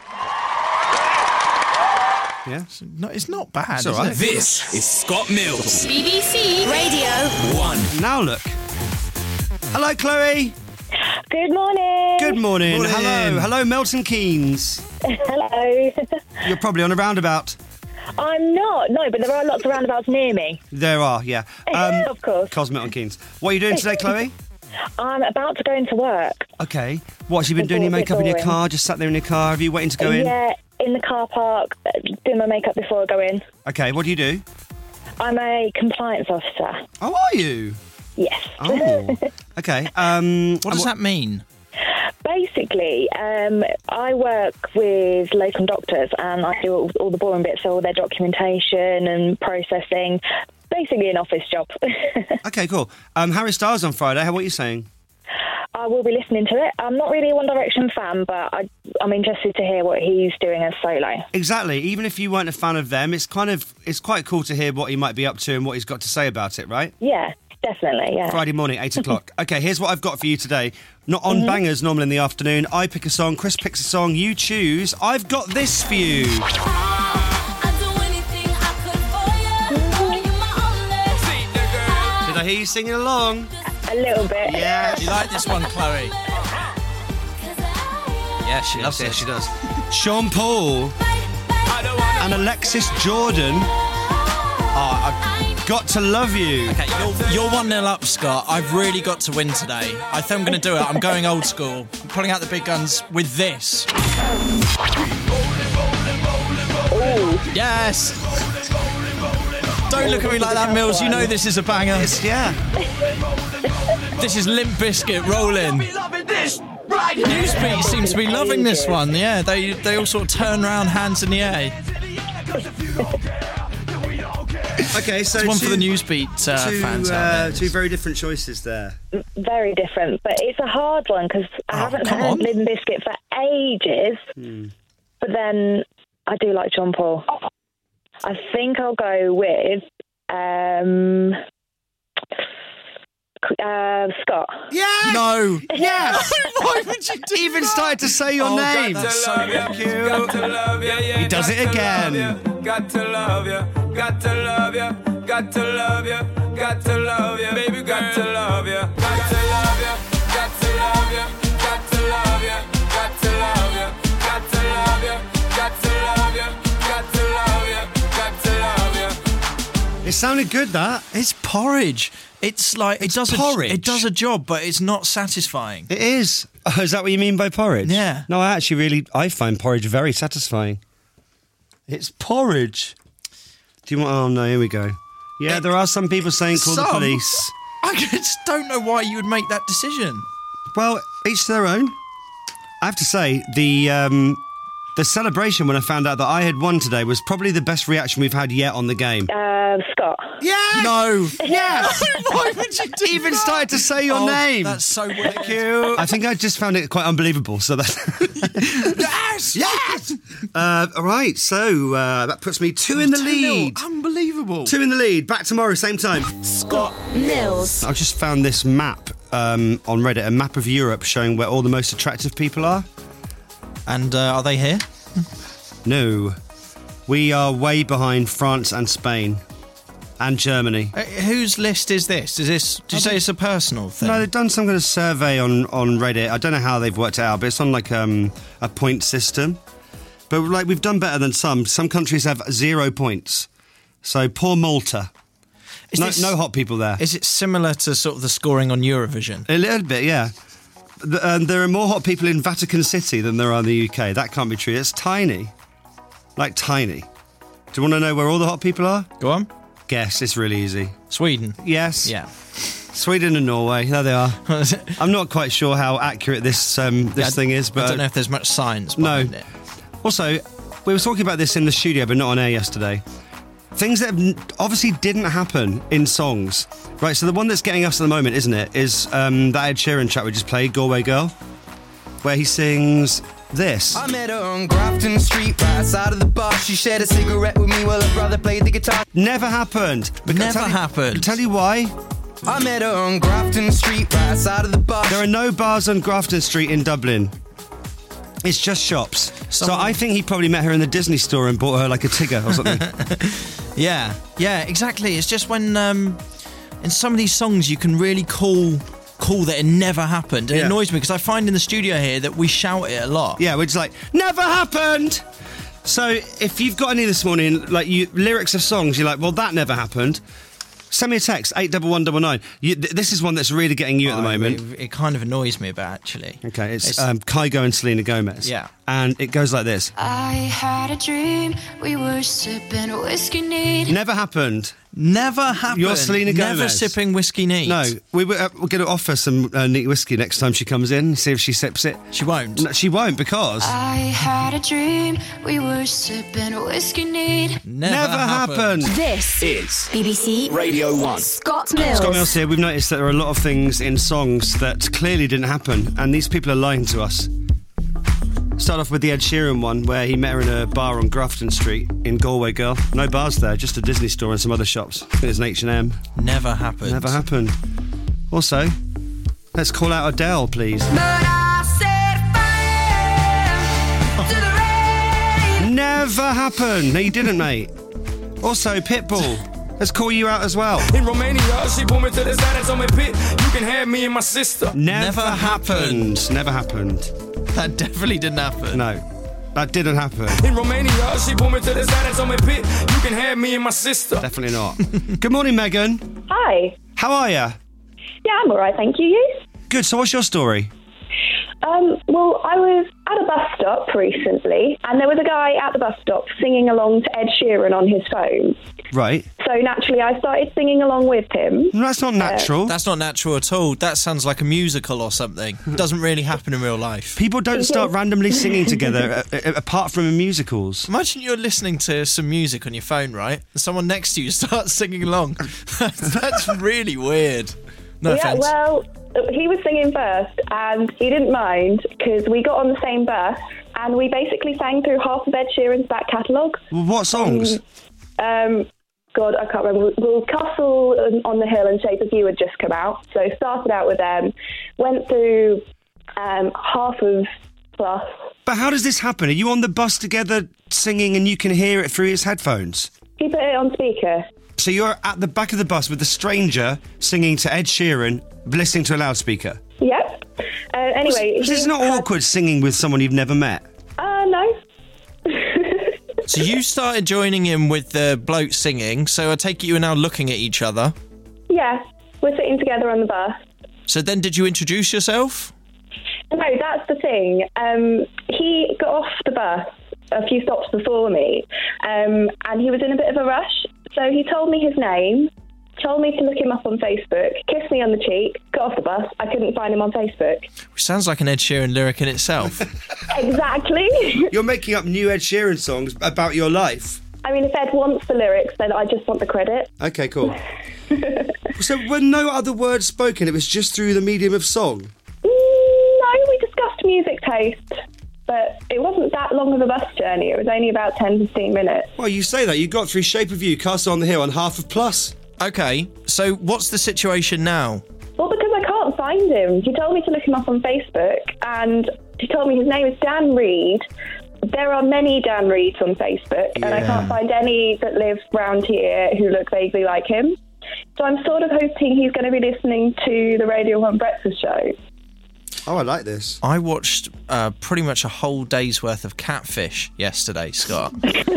Yeah, it's not, it's not bad. It's is all right. it? This is Scott Mills. B B C Radio one. Now look. Hello, Chloe. Good morning. Good morning. Morning. Hello. Hello, Milton Keynes. Hello. You're probably on a roundabout. I'm not, no, but there are lots of roundabouts near me. There are, yeah. Um, of course. Cos Milton Keynes. What are you doing today, Chloe? I'm about to go into work. Okay. What, have you been doing your Before- makeup in your before car? Just sat there in your car? Have you waiting to go in? Yeah, in the car park, uh, doing my makeup before I go in. Okay, what do you do? I'm a compliance officer. Oh, are you? Yes. Oh. Okay. Um, What does that mean? Basically, um, I work with locum doctors and I do all, all the boring bits, so all their documentation and processing. Basically an office job. Okay, cool. Um, Harry Styles on Friday. How, what are you saying? I will be listening to it. I'm not really a One Direction fan, but I, I'm interested to hear what he's doing as solo. Exactly. Even if you weren't a fan of them, it's kind of it's quite cool to hear what he might be up to and what he's got to say about it, right? Yeah, definitely, yeah. Friday morning, eight o'clock. Okay, here's what I've got for you today. Not on Mm-hmm. bangers, normally in the afternoon. I pick a song, Chris picks a song, you choose. I've got this for you. Did I hear you singing along? A little bit. Yeah. You like this one, Chloe? Yeah, she loves Yeah, it. she does. Sean Paul and Alexis Jordan. Oh, I've got to love you. Okay, you're, you're one nil up, Scott. I've really got to win today. I think I'm going to do it. I'm going old school. I'm pulling out the big guns with this. Yes. Don't look at me like that, Mills. You know this is a banger. It's, yeah. This is Limp Bizkit rolling. Newsbeat seems to be loving this one. Yeah, they they all sort of turn around, hands in the air. Okay, so It's one two, for the Newsbeat uh, two, fans out uh, there. two very different choices there. Very different, but it's a hard one because I Oh, haven't come heard on. Limp Bizkit for ages. Hmm. But then I do like John Paul. I think I'll go with um, uh, Scott. Yeah. No. Yeah. Why would you do Even that? started to say your Oh, name. that's so Thank you. He does it again. Got to love you, got to love you, got to love you, got to love you, baby, got to love you, got to love you, got to love you, got to love you, got to love you, got to love you, got to love you, got to love you, got to love you. It sounded good, that. It's porridge. It's like it does porridge? A, it does a job, but it's not satisfying. It is. Oh, is that what you mean by porridge? Yeah. No, I actually really, I find porridge very satisfying. It's porridge. Do you want, oh no, here we go. Yeah, there are some people saying call the Some? police. I just don't know why you would make that decision. Well, each to their own. I have to say, the um, The celebration when I found out that I had won today was probably the best reaction we've had yet on the game. Uh, Scott. Yes! No. Yes! Why would you do Even that? started to say your Oh, name. That's so weird. Thank you. I think I just found it quite unbelievable. So that. Yes! Yes! Uh, all right, so uh, that puts me two in the lead. Unbelievable. Two in the lead. Back tomorrow, same time. Scott Mills. I just found this map um, on Reddit, a map of Europe showing where all the most attractive people are. And uh, are they here? No. We are way behind France and Spain. And Germany. Uh, whose list is this? Is this? Did you say it's a personal thing? No, they've done some kind of survey on, on Reddit. I don't know how they've worked it out, but it's on like um, a point system. But like we've done better than some. Some countries have zero points. So poor Malta. Is No, this- no hot people there. Is it similar to sort of the scoring on Eurovision? A little bit, yeah. The, um, there are more hot people in Vatican City than there are in the U K. That can't be true. It's tiny. Like tiny. Do you want to know where all the hot people are? Go on. Guess. It's really easy. Sweden. Yes. Yeah. Sweden and Norway. There they are. I'm not quite sure how accurate this um, this Yeah, I- thing is, but I don't know if there's much science no. behind it. Also, we were talking about this in the studio, but not on air yesterday. Things that n- obviously didn't happen in songs. Right, so the one that's getting us at the moment, isn't it, is um, that Ed Sheeran track we just played, Galway Girl, where he sings this. I met her on Grafton Street, right outside of the bar. She shared a cigarette with me while her brother played the guitar. Never happened. Because Never tell you- happened. Tell you why. I met her on Grafton Street, right outside of the bar. There are no bars on Grafton Street in Dublin. It's just shops. So Someone- I think he probably met her in the Disney store and bought her like a Tigger or something. Yeah, yeah, exactly. It's just when um, in some of these songs you can really call call that it never happened. And Yeah. it annoys me because I find in the studio here that we shout it a lot. Yeah, we're just like, never happened! So if you've got any this morning, like you lyrics of songs, you're like, well, that never happened. Send me a text, eight double one double nine. You, th- this is one that's really getting you at the Oh, moment. It, it kind of annoys me a bit, actually. Okay, it's, It's- um, Kygo and Selena Gomez. Yeah. And it goes like this. I had a dream. We were sipping whiskey neat. Never happened. Never happened. You're Selena Gomez. Never sipping whiskey neat. No, we were, uh, we're going to offer some uh, neat whiskey next time she comes in, see if she sips it. She won't. No, she won't because... I had a dream. We were sipping whiskey neat. Never, Never happened. This Is B B C Radio one. Scott Mills. Scott Mills here. We've noticed that there are a lot of things in songs that clearly didn't happen, and these people are lying to us. Start off with the Ed Sheeran one, where he met her in a bar on Grafton Street in Galway Girl. No bars there, just a Disney store and some other shops. I think there's an H and M. Never happened. Never happened. Also, let's call out Adele, please. But I set fire to the rain. Never happened. No, you didn't, mate. Also, Pitbull. Let's call you out as well. In Romania, she pulled me to the side and told me, Pit, you can have me and my sister. Never, Never happened. happened. Never happened. That definitely didn't happen. No, that didn't happen. In Romania, she pulled me to the side and told me, Pit, you can have me and my sister. Definitely not. Good morning, Megan. Hi. How are you? Yeah, I'm all right, thank you. You? Good. So what's your story? Um, well, I was at a bus stop recently, and there was a guy at the bus stop singing along to Ed Sheeran on his phone. Right. So naturally, I started singing along with him. No, that's not natural. That's not natural at all. That sounds like a musical or something. It doesn't really happen in real life. People don't start randomly singing together, uh, uh, apart from in musicals. Imagine you're listening to some music on your phone, right? And someone next to you starts singing along. That's really weird. No yeah, offense. well, he was singing first, and he didn't mind because we got on the same bus, and we basically sang through half of Ed Sheeran's back catalogue. Well, what songs? Um, God, I can't remember. Well, Castle on the Hill and Shape of You had just come out, so started out with them, went through um, half of Plus. But how does this happen? Are you on the bus together singing and you can hear it through his headphones? He put it on speaker. So you're at the back of the bus with a stranger singing to Ed Sheeran, listening to a loudspeaker? Yep. Uh, anyway, This is he not had- awkward singing with someone you've never met. Uh, no. So you started joining in with the bloke singing, so I take it you are now looking at each other. Yeah, we're sitting together on the bus. So then did you introduce yourself? No, that's the thing. Um, he got off the bus a few stops before me, um, and he was in a bit of a rush. So he told me his name, told me to look him up on Facebook, kissed me on the cheek, got off the bus. I couldn't find him on Facebook. Which sounds like an Ed Sheeran lyric in itself. Exactly. You're making up new Ed Sheeran songs about your life. I mean, if Ed wants the lyrics, then I just want the credit. Okay, cool. So were no other words spoken? It was just through the medium of song? Mm, no, we discussed music taste. But it wasn't that long of a bus journey. It was only about ten, fifteen minutes. Well, you say that. You got through Shape of You, Castle on the Hill, and half of Plus. Okay, so what's the situation now? Well, because I can't find him. He told me to look him up on Facebook, and he told me his name is Dan Reed. There are many Dan Reeds on Facebook, and I Yeah. can't find any that live round here who look vaguely like him. So I'm sort of hoping he's going to be listening to the Radio one Breakfast Show. Oh, I like this. I watched uh, pretty much a whole day's worth of Catfish yesterday, Scott.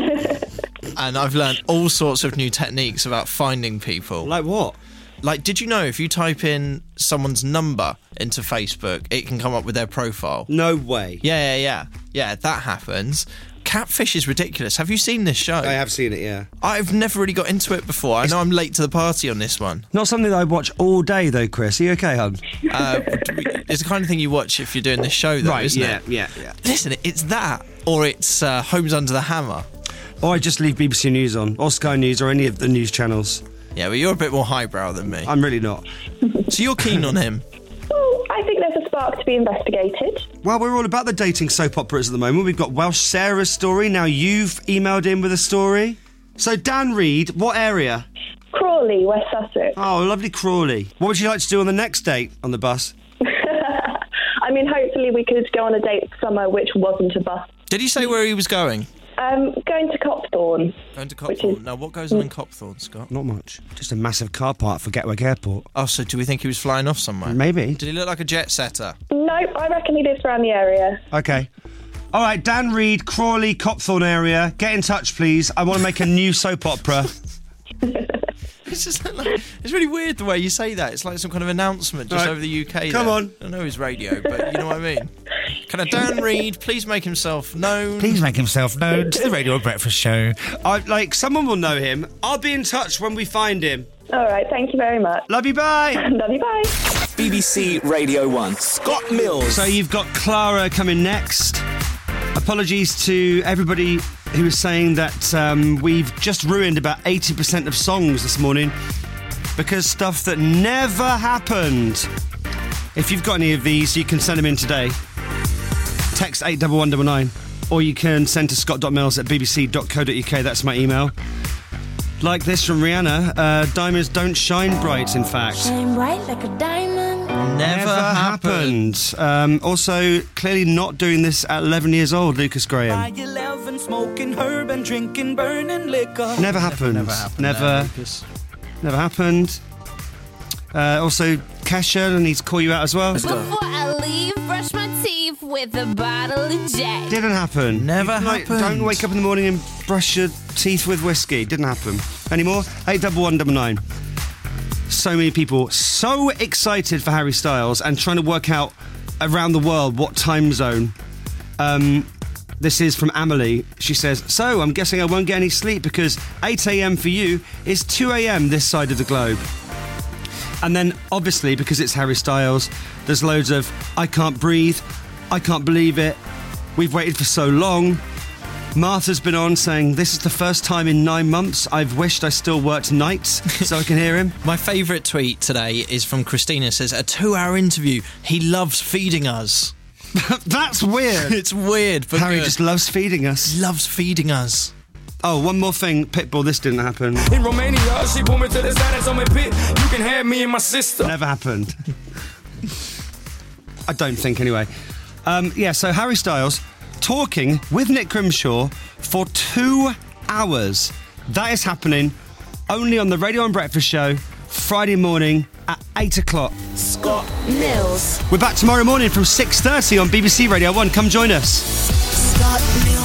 And I've learned all sorts of new techniques about finding people. Like what? Like, did you know if you type in someone's number into Facebook, it can come up with their profile? No way. Yeah, yeah, yeah. Yeah, that happens. Catfish is ridiculous. Have you seen this show? I have seen it, yeah. I've never really got into it before. I know I'm late to the party on this one. Not something that I watch all day, though, Chris. Are you okay, hon? Uh, it's the kind of thing you watch if you're doing this show, though, Right, isn't yeah, it? yeah, yeah. Listen, it's that, or it's uh, Homes Under the Hammer. Or I just leave B B C News on, or Sky News, or any of the news channels. Yeah, but you're a bit more highbrow than me. I'm really not. So you're keen on him? Well, I think there's a spark to be investigated. Well, we're all about the dating soap operas at the moment. We've got Welsh Sarah's story. Now you've emailed in with a story. So, Dan Reed, what area? Crawley, West Sussex. Oh, lovely Crawley. What would you like to do on the next date on the bus? I mean, hopefully we could go on a date somewhere which wasn't a bus. Did he say where he was going? Um, going to Copthorne. Going to Copthorne. Now, what goes on in Copthorne, Scott? Not much. Just a massive car park for Gatwick Airport. Oh, so do we think he was flying off somewhere? Maybe. Did he look like a jet setter? No, I reckon he lives around the area. Okay. All right, Dan Reed, Crawley, Copthorne area. Get in touch, please. I want to make a new soap opera. It's just like, it's really weird the way you say that. It's like some kind of announcement just Right. over the U K. Come there. on. I know his radio, but you know what I mean. Can a Dan Reed please make himself known? Please make himself known to the Radio Breakfast Show. I, like, someone will know him. I'll be in touch when we find him. All right, thank you very much. Love you, bye. Love you, bye. B B C Radio one, Scott Mills. So you've got Clara coming next. Apologies to everybody who was saying that um, we've just ruined about eighty percent of songs this morning because stuff that never happened. If you've got any of these, you can send them in today. Text eight one one nine nine, or you can send to scott.mills at b b c dot co dot u k. That's my email. Like this from Rihanna, uh, diamonds don't shine bright, in fact. Shine bright like a diamond. Never, happened. Um, also, clearly not doing this at eleven years old, Lucas Graham. By eleven, smoking herb and drinking burning liquor. Never happened. Never happened. Never, no, Lucas. never happened. Uh, also, Kesha, I need to call you out as well. Before I leave, brush my teeth with a bottle of Jack. Didn't happen. Never Like, happened. Don't wake up in the morning and brush your teeth with whiskey. Didn't happen. Any more? eight one one nine nine. So many people so excited for Harry Styles and trying to work out around the world what time zone. Um, this is from Amelie. She says, so I'm guessing I won't get any sleep because eight a.m. for you is two a.m. this side of the globe. And then, obviously, because it's Harry Styles, there's loads of, I can't breathe, I can't believe it, we've waited for so long. Martha's been on saying, this is the first time in nine months I've wished I still worked nights so I can hear him. My favourite tweet today is from Christina. Says, a two-hour interview. He loves feeding us. That's weird. It's weird, but Harry good. just loves feeding us. loves feeding us. Oh, one more thing, Pitbull, this didn't happen. In Romania, she pulled me to the side and told me, Pit, you can have me and my sister. Never happened. I don't think, anyway. Um, yeah, so Harry Styles talking with Nick Grimshaw for two hours. That is happening only on the Radio and Breakfast Show, Friday morning at eight o'clock. Scott Mills. We're back tomorrow morning from six thirty on B B C Radio one. Come join us. Scott Mills.